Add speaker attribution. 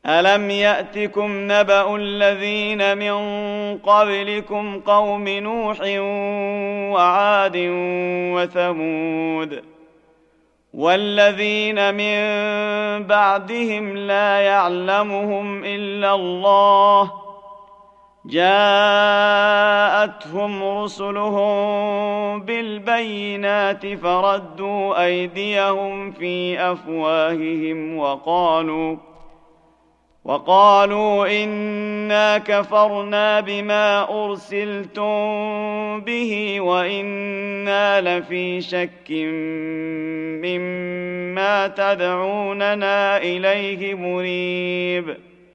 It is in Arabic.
Speaker 1: ألم يأتكم نبأ الذين من قبلكم قوم نوح وعاد وثمود والذين من بعدهم لا يعلمهم إلا الله جاءتهم رسلهم بالبينات فردوا أيديهم في أفواههم وقالوا إنا كفرنا بما أرسلتم به وإنا لفي شك مما تدعوننا إليه مريب